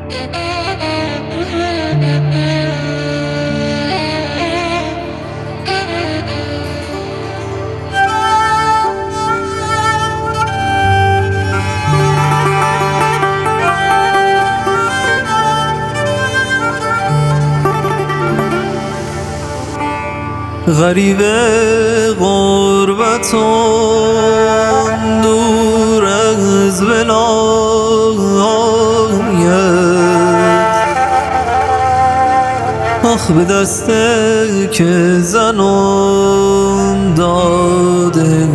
غریب غربتم دور از ولایت، آخ به دسته که زنم داده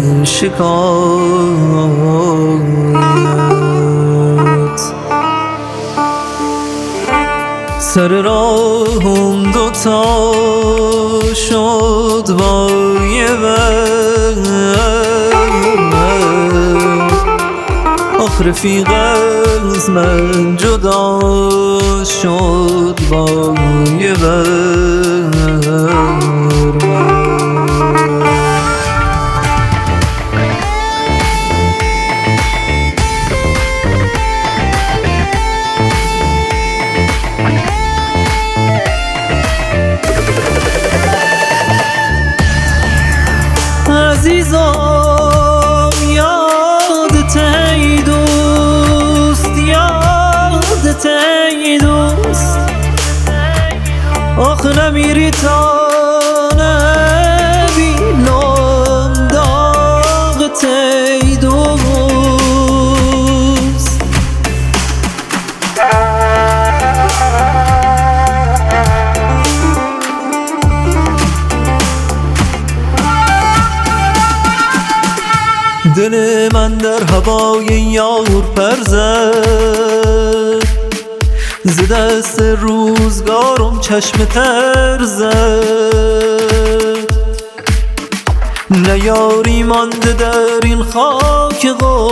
شکایت. سر راهم دوتا شد با یه بر، آخ رفیق از من جدا شد با یه بر. عزیزم یادت ای دوست، یادت ای دوست، آخ نمیری تا نبینم داغت ای دوست. دل من در هوای یار پر زد، ز دست روزگارم چشم تر زد. نه یاری مانده در این خاک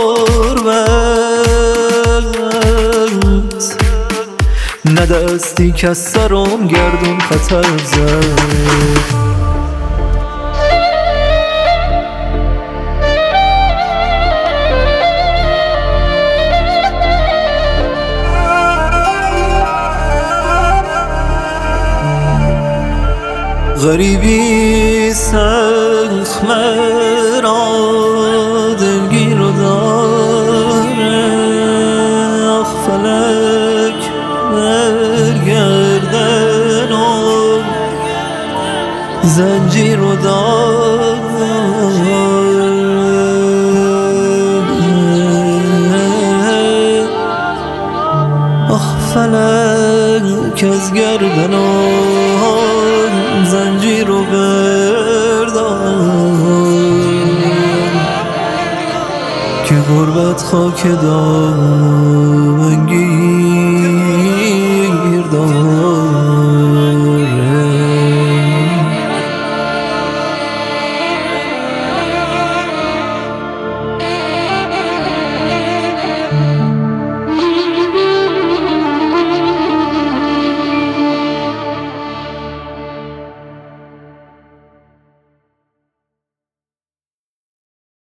غربت، نه دستی که از سرم گردون خطر زد. غریبی سخت مرا دلگیر و داره، آخ فلک برگردنم زنجیر و داره. آخ فلک از گردنم زنجیر رو بردار، که غربت خاک دامنگیر